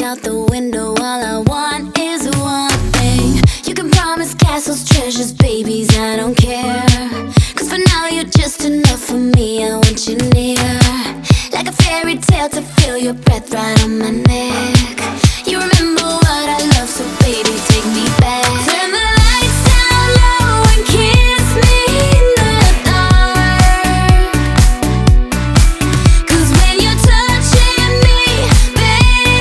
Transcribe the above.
out the window. All I want is one thing. You can promise castles, treasures, babies, I don't care.